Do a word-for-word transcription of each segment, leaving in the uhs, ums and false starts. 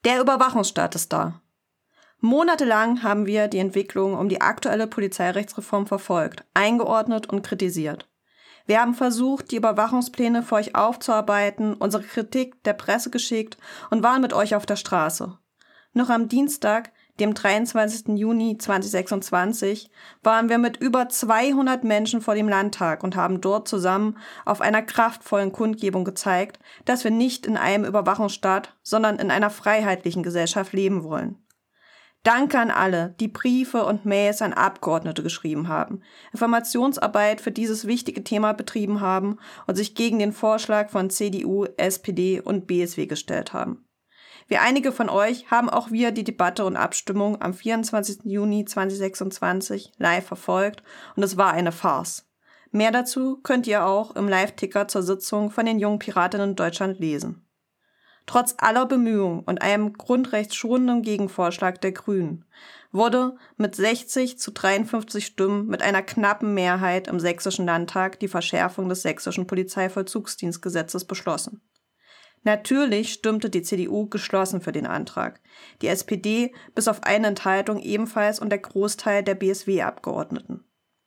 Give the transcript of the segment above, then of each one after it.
Der Überwachungsstaat ist da. Monatelang haben wir die Entwicklung um die aktuelle Polizeirechtsreform verfolgt, eingeordnet und kritisiert. Wir haben versucht, die Überwachungspläne für euch aufzuarbeiten, unsere Kritik der Presse geschickt und waren mit euch auf der Straße. Noch am Dienstag, dem dreiundzwanzigsten Juni zweitausendsechsundzwanzig, waren wir mit über zweihundert Menschen vor dem Landtag und haben dort zusammen auf einer kraftvollen Kundgebung gezeigt, dass wir nicht in einem Überwachungsstaat, sondern in einer freiheitlichen Gesellschaft leben wollen. Danke an alle, die Briefe und Mails an Abgeordnete geschrieben haben, Informationsarbeit für dieses wichtige Thema betrieben haben und sich gegen den Vorschlag von C D U, S P D und B S W gestellt haben. Wie einige von euch haben auch wir die Debatte und Abstimmung am vierundzwanzigsten Juni zweitausendsechsundzwanzig live verfolgt und es war eine Farce. Mehr dazu könnt ihr auch im Live-Ticker zur Sitzung von den Jungen Piratinnen in Deutschland lesen. Trotz aller Bemühungen und einem grundrechtsschonenden Gegenvorschlag der Grünen wurde mit sechzig zu dreiundfünfzig Stimmen mit einer knappen Mehrheit im Sächsischen Landtag die Verschärfung des Sächsischen Polizeivollzugsdienstgesetzes beschlossen. Natürlich stimmte die C D U geschlossen für den Antrag, die S P D bis auf eine Enthaltung ebenfalls und der Großteil der B S W-Abgeordneten.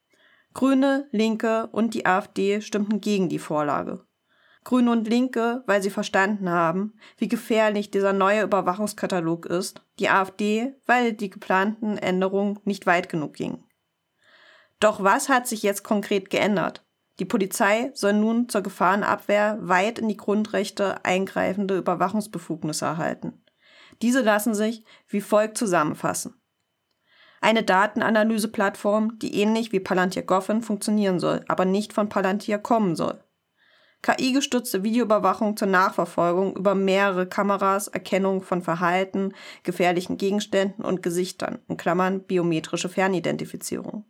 Grüne, Linke und die AfD stimmten gegen die Vorlage. Grüne und Linke, weil sie verstanden haben, wie gefährlich dieser neue Überwachungskatalog ist, die AfD, weil die geplanten Änderungen nicht weit genug gingen. Doch was hat sich jetzt konkret geändert? Die Polizei soll nun zur Gefahrenabwehr weit in die Grundrechte eingreifende Überwachungsbefugnisse erhalten. Diese lassen sich wie folgt zusammenfassen. Eine Datenanalyseplattform, die ähnlich wie Palantir Goffin funktionieren soll, aber nicht von Palantir kommen soll. K I-gestützte Videoüberwachung zur Nachverfolgung über mehrere Kameras, Erkennung von Verhalten, gefährlichen Gegenständen und Gesichtern, in Klammern biometrische Fernidentifizierung.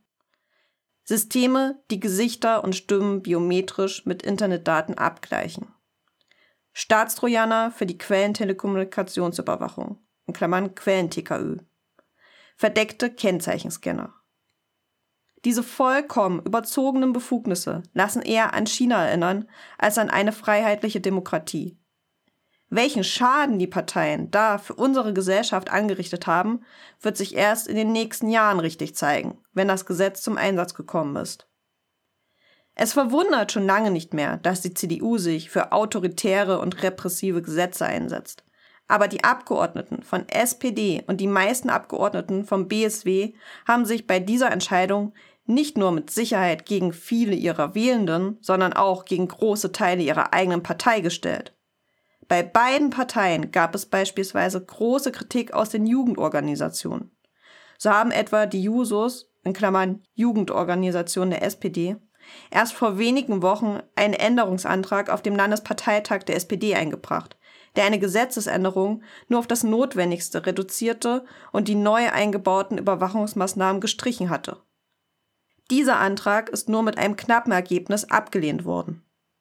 Systeme, die Gesichter und Stimmen biometrisch mit Internetdaten abgleichen. Staatstrojaner für die Quellentelekommunikationsüberwachung, in Klammern Quellen-T K Ü. Verdeckte Kennzeichenscanner. Diese vollkommen überzogenen Befugnisse lassen eher an China erinnern, als an eine freiheitliche Demokratie. Welchen Schaden die Parteien da für unsere Gesellschaft angerichtet haben, wird sich erst in den nächsten Jahren richtig zeigen, wenn das Gesetz zum Einsatz gekommen ist. Es verwundert schon lange nicht mehr, dass die C D U sich für autoritäre und repressive Gesetze einsetzt. Aber die Abgeordneten von S P D und die meisten Abgeordneten vom B S W haben sich bei dieser Entscheidung nicht nur mit Sicherheit gegen viele ihrer Wählenden, sondern auch gegen große Teile ihrer eigenen Partei gestellt. Bei beiden Parteien gab es beispielsweise große Kritik aus den Jugendorganisationen. So haben etwa die Jusos, in Klammern Jugendorganisation der S P D, erst vor wenigen Wochen einen Änderungsantrag auf dem Landesparteitag der S P D eingebracht, der eine Gesetzesänderung nur auf das Notwendigste reduzierte und die neu eingebauten Überwachungsmaßnahmen gestrichen hatte. Dieser Antrag ist nur mit einem knappen Ergebnis abgelehnt worden.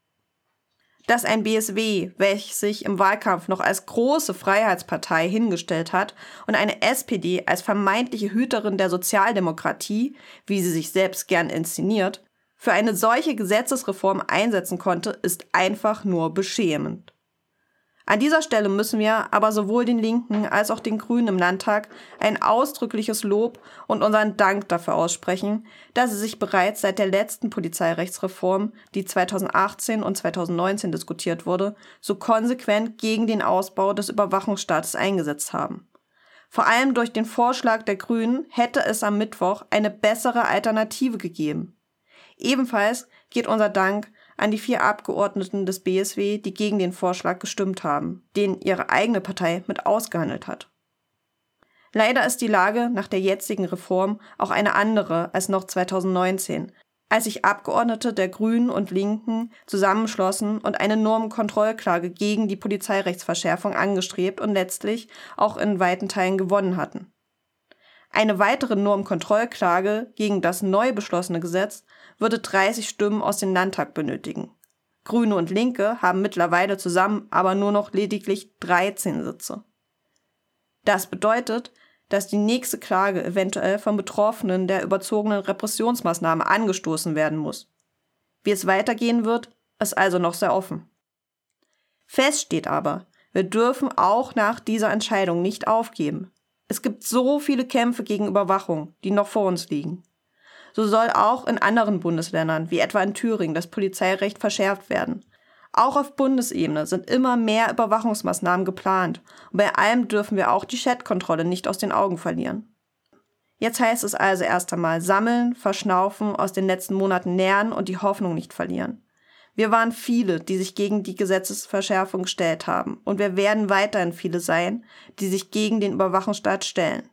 Dass ein B S W, welches sich im Wahlkampf noch als große Freiheitspartei hingestellt hat, und eine S P D als vermeintliche Hüterin der Sozialdemokratie, wie sie sich selbst gern inszeniert, für eine solche Gesetzesreform einsetzen konnte, ist einfach nur beschämend. An dieser Stelle müssen wir aber sowohl den Linken als auch den Grünen im Landtag ein ausdrückliches Lob und unseren Dank dafür aussprechen, dass sie sich bereits seit der letzten Polizeirechtsreform, die zweitausendachtzehn und zweitausendneunzehn diskutiert wurde, so konsequent gegen den Ausbau des Überwachungsstaates eingesetzt haben. Vor allem durch den Vorschlag der Grünen hätte es am Mittwoch eine bessere Alternative gegeben. Ebenfalls geht unser Dank an die vier Abgeordneten des B S W, die gegen den Vorschlag gestimmt haben, den ihre eigene Partei mit ausgehandelt hat. Leider ist die Lage nach der jetzigen Reform auch eine andere als noch zweitausendneunzehn, als sich Abgeordnete der Grünen und Linken zusammenschlossen und eine Normenkontrollklage gegen die Polizeirechtsverschärfung angestrebt und letztlich auch in weiten Teilen gewonnen hatten. Eine weitere Normkontrollklage gegen das neu beschlossene Gesetz würde dreißig Stimmen aus dem Landtag benötigen. Grüne und Linke haben mittlerweile zusammen aber nur noch lediglich dreizehn Sitze. Das bedeutet, dass die nächste Klage eventuell von Betroffenen der überzogenen Repressionsmaßnahme angestoßen werden muss. Wie es weitergehen wird, ist also noch sehr offen. Fest steht aber, Wir dürfen auch nach dieser Entscheidung nicht aufgeben. Es gibt so viele Kämpfe gegen Überwachung, die noch vor uns liegen. So soll auch in anderen Bundesländern, wie etwa in Thüringen, das Polizeirecht verschärft werden. Auch auf Bundesebene sind immer mehr Überwachungsmaßnahmen geplant. Und bei allem dürfen wir auch die Chatkontrolle nicht aus den Augen verlieren. Jetzt heißt es also erst einmal sammeln, verschnaufen, aus den letzten Monaten lernen und die Hoffnung nicht verlieren. Wir waren viele, die sich gegen die Gesetzesverschärfung gestellt haben. Und wir werden weiterhin viele sein, die sich gegen den Überwachungsstaat stellen.